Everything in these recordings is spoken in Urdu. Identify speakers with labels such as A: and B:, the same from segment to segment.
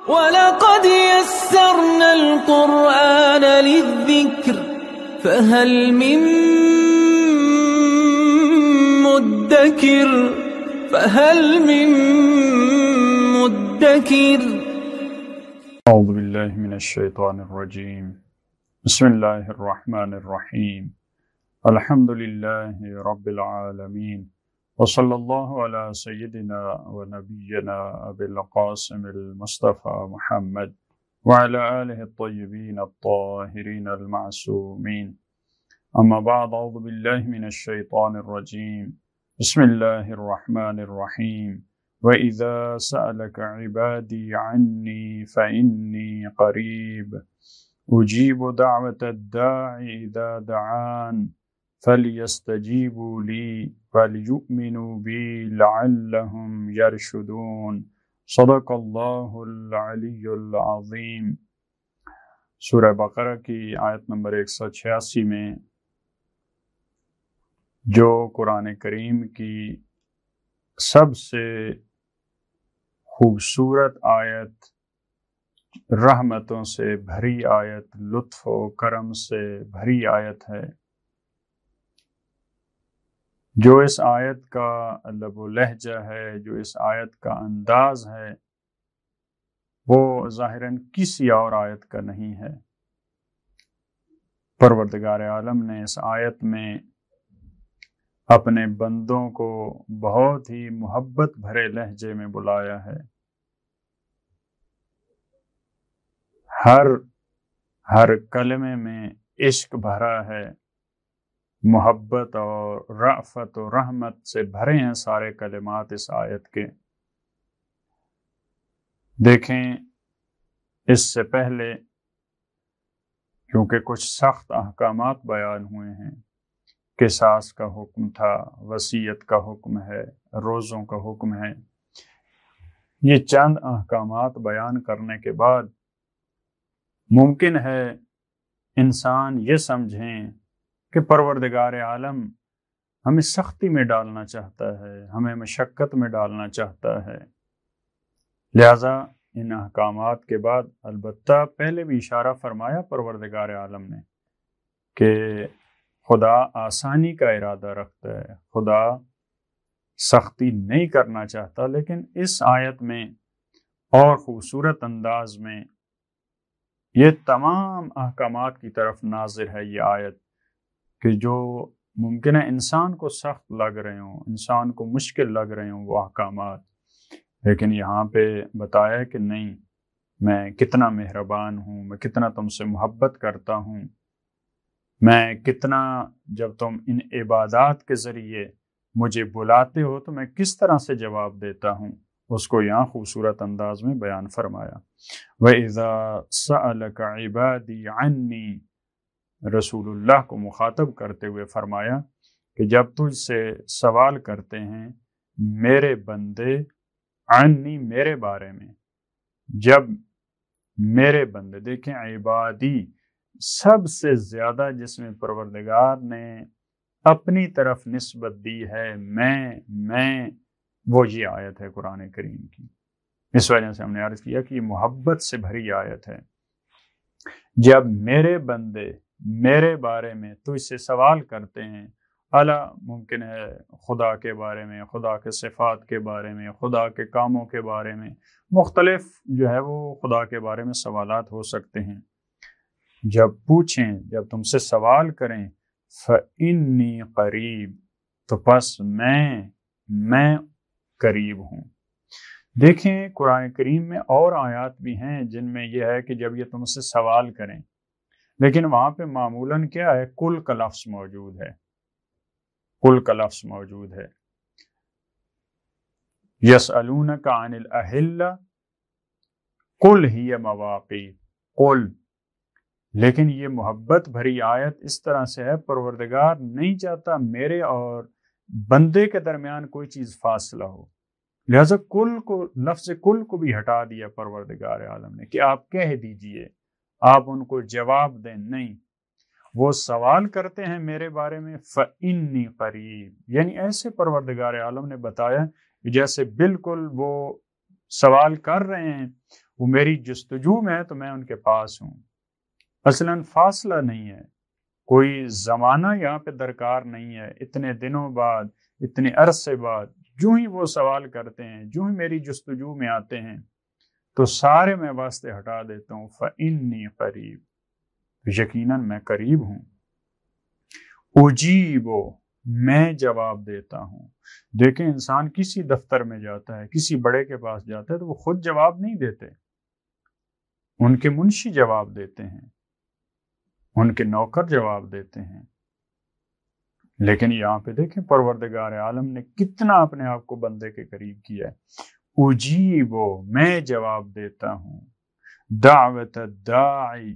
A: وَلَقَدْ يَسَّرْنَا الْقُرْآنَ لِلذِّكْرِ فَهَلْ مِن مُدَّكِرٍ
B: اعوذ باللہ من الشیطان الرجیم بسم اللہ الرحمن الرحیم الحمد للہ رب العالمین وصلی اللہ علی سیدنا و نبینا ابی القاسم المصطفى محمد وعلى آلہ الطیبین الطاہرین المعصومین اما بعد اعوذ باللہ من الشیطان الرجیم بسم اللہ الرحمن الرحیم وَإِذَا سَأَلَكَ عِبَادِي عَنِّي فَإِنِّي قَرِيبٌ أُجِيبُ دَعْوَةَ الدَّاعِ إِذَا دَعَانِ فَلْيَسْتَجِيبُوا لِي وَلْيُؤْمِنُوا بِي لَعَلَّهُمْ يَرْشُدُونَ صدق اللہ العلی العظیم۔ سورہ بقرہ کی آیت نمبر 186 میں جو قرآن کریم کی سب سے خوبصورت آیت، رحمتوں سے بھری آیت، لطف و کرم سے بھری آیت ہے، جو اس آیت کا لب و لہجہ ہے، جو اس آیت کا انداز ہے، وہ ظاہراً کسی اور آیت کا نہیں ہے۔ پروردگار عالم نے اس آیت میں اپنے بندوں کو بہت ہی محبت بھرے لہجے میں بلایا ہے۔ ہر کلمے میں عشق بھرا ہے، محبت اور رأفت و رحمت سے بھرے ہیں سارے کلمات اس آیت کے۔ دیکھیں، اس سے پہلے کیونکہ کچھ سخت احکامات بیان ہوئے ہیں، قصاص کا حکم تھا، وصیت کا حکم ہے، روزوں کا حکم ہے، یہ چند احکامات بیان کرنے کے بعد ممکن ہے انسان یہ سمجھیں کہ پروردگار عالم ہمیں سختی میں ڈالنا چاہتا ہے، ہمیں مشقت میں ڈالنا چاہتا ہے، لہذا ان احکامات کے بعد البتہ پہلے بھی اشارہ فرمایا پروردگار عالم نے کہ خدا آسانی کا ارادہ رکھتا ہے، خدا سختی نہیں کرنا چاہتا، لیکن اس آیت میں اور خوبصورت انداز میں یہ تمام احکامات کی طرف ناظر ہے یہ آیت، کہ جو ممکن ہے انسان کو سخت لگ رہے ہوں، انسان کو مشکل لگ رہے ہوں وہ احکامات، لیکن یہاں پہ بتایا کہ نہیں، میں کتنا مہربان ہوں، میں کتنا تم سے محبت کرتا ہوں، میں کتنا جب تم ان عبادات کے ذریعے مجھے بلاتے ہو تو میں کس طرح سے جواب دیتا ہوں، اس کو یہاں خوبصورت انداز میں بیان فرمایا۔ وَإِذَا سَأَلَكَ عِبَادِي عَنِّي، رسول اللہ کو مخاطب کرتے ہوئے فرمایا کہ جب تجھ سے سوال کرتے ہیں میرے بندے، عنی میرے بارے میں، جب میرے بندے، دیکھیں عبادی سب سے زیادہ جس میں پروردگار نے اپنی طرف نسبت دی ہے، میں وہ یہ آیت ہے قرآن کریم کی۔ اس وجہ سے ہم نے عرض کیا کہ یہ محبت سے بھری آیت ہے۔ جب میرے بندے میرے بارے میں تجھ سے سوال کرتے ہیں، اعلیٰ ممکن ہے خدا کے بارے میں، خدا کے صفات کے بارے میں، خدا کے کاموں کے بارے میں، مختلف جو ہے وہ خدا کے بارے میں سوالات ہو سکتے ہیں، جب پوچھیں، جب تم سے سوال کریں فَإِنِّي قَرِيب، تو پس میں قریب ہوں۔ دیکھیں قرآن کریم میں اور آیات بھی ہیں جن میں یہ ہے کہ جب یہ تم سے سوال کریں، لیکن وہاں پہ معمولاً کیا ہے، کل کا لفظ موجود ہے، کل کا لفظ موجود ہے۔ یسألونک عن الأہلہ قل ہی مواقیت، قل، لیکن یہ محبت بھری آیت اس طرح سے ہے، پروردگار نہیں چاہتا میرے اور بندے کے درمیان کوئی چیز فاصلہ ہو، لہذا کل کو، لفظ کل کو بھی ہٹا دیا پروردگار عالم نے کہ آپ کہہ دیجئے، آپ ان کو جواب دیں، نہیں، وہ سوال کرتے ہیں میرے بارے میں فَإِنِّي قَرِيب، یعنی ایسے پروردگار عالم نے بتایا کہ جیسے بالکل وہ سوال کر رہے ہیں وہ میری جستجو میں ہے تو میں ان کے پاس ہوں۔ اصلاً فاصلہ نہیں ہے، کوئی زمانہ یہاں پہ درکار نہیں ہے۔ اتنے دنوں بعد، اتنے عرصے بعد جو ہی وہ سوال کرتے ہیں، جو ہی میری جستجو میں آتے ہیں تو سارے میں واسطے ہٹا دیتا ہوں۔ فَإِنِّي قریب، یقیناً میں قریب ہوں۔ اجیبو، میں جواب دیتا ہوں۔ دیکھیں انسان کسی دفتر میں جاتا ہے، کسی بڑے کے پاس جاتا ہے تو وہ خود جواب نہیں دیتے، ان کے منشی جواب دیتے ہیں، ان کے نوکر جواب دیتے ہیں۔ لیکن یہاں پہ دیکھیں پروردگار عالم نے کتنا اپنے آپ کو بندے کے قریب کیا ہے۔ اجیبو، میں جواب دیتا ہوں، دعوت الداعی،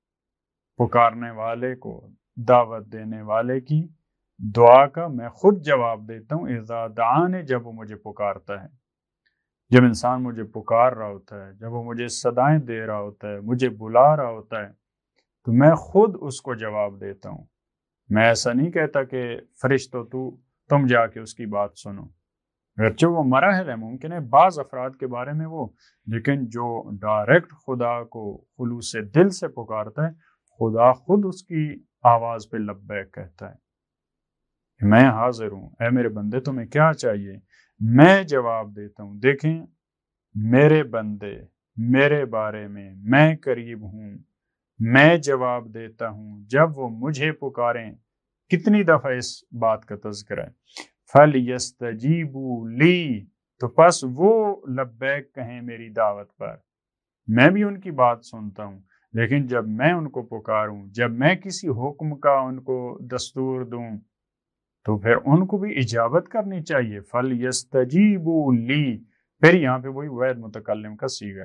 B: پکارنے والے کو، دعوت دینے والے کی دعا کا میں خود جواب دیتا ہوں۔ اذا دعانے، جب وہ مجھے پکارتا ہے، جب انسان مجھے پکار رہا ہوتا ہے، جب وہ مجھے صدائیں دے رہا ہوتا ہے، مجھے بلا رہا ہوتا ہے، تو میں خود اس کو جواب دیتا ہوں۔ میں ایسا نہیں کہتا کہ فرشتوں تم جا کے اس کی بات سنو، اگرچہ وہ مراحل ہے، ممکن ہے بعض افراد کے بارے میں وہ، لیکن جو ڈائریکٹ خدا کو خلوص دل سے پکارتا ہے، خدا خود اس کی آواز پہ لبیک کہتا ہے، میں حاضر ہوں، اے میرے بندے تمہیں کیا چاہیے، میں جواب دیتا ہوں۔ دیکھیں میرے بندے میرے بارے میں قریب ہوں، میں جواب دیتا ہوں جب وہ مجھے پکاریں۔ کتنی دفعہ اس بات کا تذکرہ ہے، فَلْيَسْتَجِيبُوا لِي، تو پس وہ لبیک کہیں میری دعوت پر۔ میں بھی ان کی بات سنتا ہوں، لیکن جب میں ان کو پکاروں، جب میں کسی حکم کا ان کو دستور دوں تو پھر ان کو بھی اجابت کرنی چاہیے۔ فَلْيَسْتَجِيبُوا لِي، پھر یہاں پہ وہی واحد متکلم کا صیغہ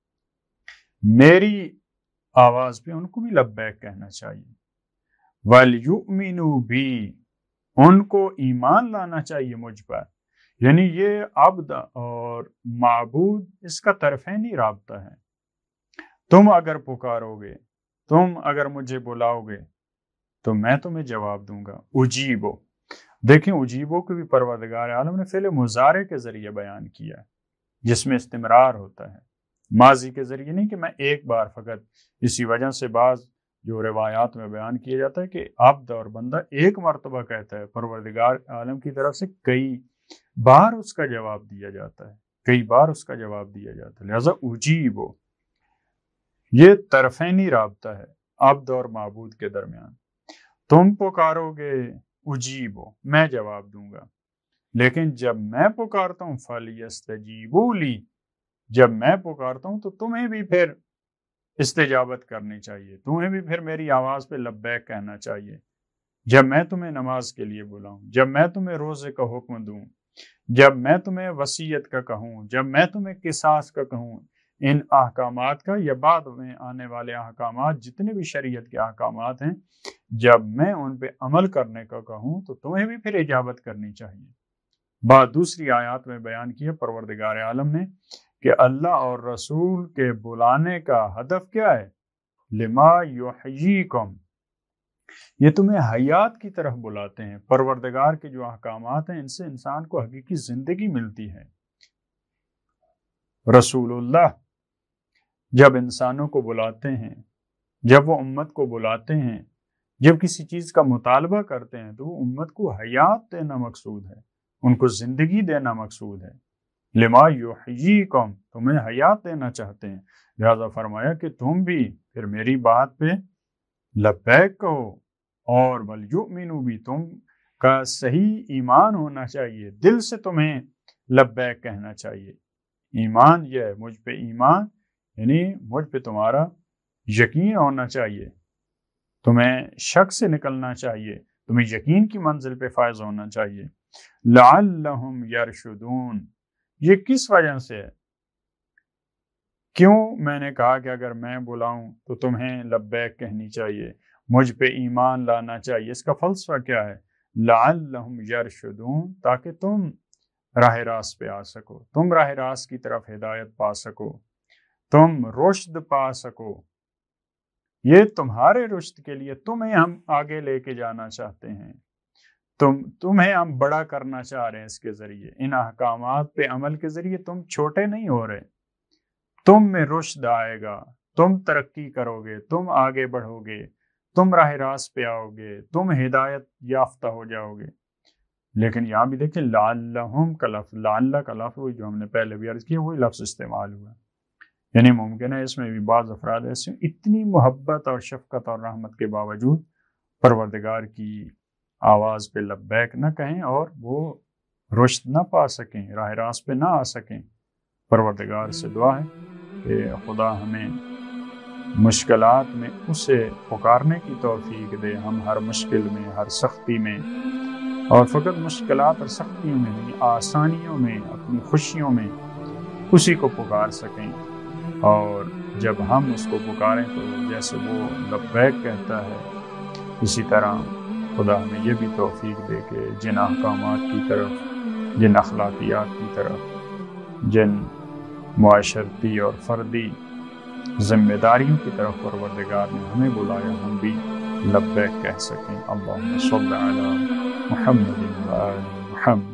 B: ہے، میری آواز پہ ان کو بھی لبیک کہنا چاہیے۔ وَلْيُؤْمِنُوا بِي، ان کو ایمان لانا چاہیے مجھ پر۔ یعنی یہ عبد اور معبود، اس کا طرفینی رابطہ ہے۔ تم اگر پکارو گے، تم اگر مجھے بلاؤ گے تو میں تمہیں جواب دوں گا۔ اجیبو، دیکھیں اجیبو کو بھی پروردگار عالم نے فعل مضارع کے ذریعے بیان کیا ہے، جس میں استمرار ہوتا ہے، ماضی کے ذریعے نہیں کہ میں ایک بار فقط۔ اسی وجہ سے بعض جو روایات میں بیان کیا جاتا ہے کہ عبد اور بندہ ایک مرتبہ کہتا ہے، پروردگار عالم کی طرف سے کئی بار اس کا جواب دیا جاتا ہے، کئی بار اس کا جواب دیا جاتا ہے۔ لہذا اجیبو، یہ طرفینی رابطہ ہے عبد اور معبود کے درمیان۔ تم پکارو گے، اجیبو، میں جواب دوں گا، لیکن جب میں پکارتا ہوں فَلْيَسْتَجِيبُوا لِي، جب میں پکارتا ہوں تو تمہیں بھی پھر استجابت کرنی چاہیے، تمہیں بھی پھر میری آواز پہ لبیک کہنا چاہیے۔ جب میں تمہیں نماز کے لیے بلاؤں، جب میں تمہیں روزے کا حکم دوں، جب میں تمہیں وصیت کا کہوں، جب میں تمہیں قصاص کا کہوں، ان احکامات کا یا بعد میں آنے والے احکامات، جتنے بھی شریعت کے احکامات ہیں، جب میں ان پہ عمل کرنے کا کہوں تو تمہیں بھی پھر اجابت کرنی چاہیے۔ بعد دوسری آیات میں بیان کیا پروردگار عالم نے کہ اللہ اور رسول کے بلانے کا ہدف کیا ہے؟ لما یحییکم، یہ تمہیں حیات کی طرف بلاتے ہیں۔ پروردگار کے جو احکامات ہیں، ان سے انسان کو حقیقی زندگی ملتی ہے۔ رسول اللہ جب انسانوں کو بلاتے ہیں، جب وہ امت کو بلاتے ہیں، جب کسی چیز کا مطالبہ کرتے ہیں تو وہ امت کو حیات دینا مقصود ہے، ان کو زندگی دینا مقصود ہے۔ لما یحییکم، تمہیں حیات دینا چاہتے ہیں، لہذا فرمایا کہ تم بھی پھر میری بات پہ لبیک کہو، اور وَلْيُؤْمِنُوا بِي، تم کا صحیح ایمان ہونا چاہیے، دل سے تمہیں لبیک کہنا چاہیے۔ ایمان یہ ہے، مجھ پہ ایمان یعنی مجھ پہ تمہارا یقین ہونا چاہیے، تمہیں شک سے نکلنا چاہیے، تمہیں یقین کی منزل پہ فائز ہونا چاہیے۔ لعلہم یرشدون، یہ کس وجہ سے ہے؟ کیوں میں نے کہا کہ اگر میں بلاؤں تو تمہیں لبیک کہنی چاہیے، مجھ پہ ایمان لانا چاہیے؟ اس کا فلسفہ کیا ہے؟ لعلہم یرشدون، تاکہ تم راہ راست پہ آ سکو، تم راہ راست کی طرف ہدایت پا سکو، تم رشد پا سکو۔ یہ تمہارے رشد کے لیے تمہیں ہم آگے لے کے جانا چاہتے ہیں، تمہیں ہم بڑا کرنا چاہ رہے ہیں۔ اس کے ذریعے، ان احکامات پہ عمل کے ذریعے تم چھوٹے نہیں ہو رہے، تم میں رشد آئے گا، تم ترقی کرو گے، تم آگے بڑھو گے، تم راہ راست پہ آؤ گے، تم ہدایت یافتہ ہو جاؤ گے۔ لیکن یہاں بھی دیکھیں لعلہم کا لفظ، لعلہ کا لفظ وہی جو ہم نے پہلے بھی عرض کیا وہی لفظ استعمال ہوا، یعنی ممکن ہے اس میں بھی بعض افراد ایسے اتنی محبت اور شفقت اور رحمت کے باوجود پروردگار کی آواز پہ لبیک نہ کہیں اور وہ رشد نہ پا سکیں، راہ راست پہ نہ آ سکیں۔ پروردگار سے دعا ہے کہ خدا ہمیں مشکلات میں اسے پکارنے کی توفیق دے، ہم ہر مشکل میں، ہر سختی میں، اور فقط مشکلات اور سختیوں میں نہیں، آسانیوں میں، اپنی خوشیوں میں اسی کو پکار سکیں، اور جب ہم اس کو پکاریں تو جیسے وہ لبیک کہتا ہے اسی طرح خدا ہمیں یہ بھی توفیق دے کہ جن احکامات کی طرف، جن اخلاقیات کی طرف، جن معاشرتی اور فردی ذمہ داریوں کی طرف پروردگار نے ہمیں بلایا ہم بھی لبیک کہہ سکیں۔ اللہم صل علی محمد و آل محمد۔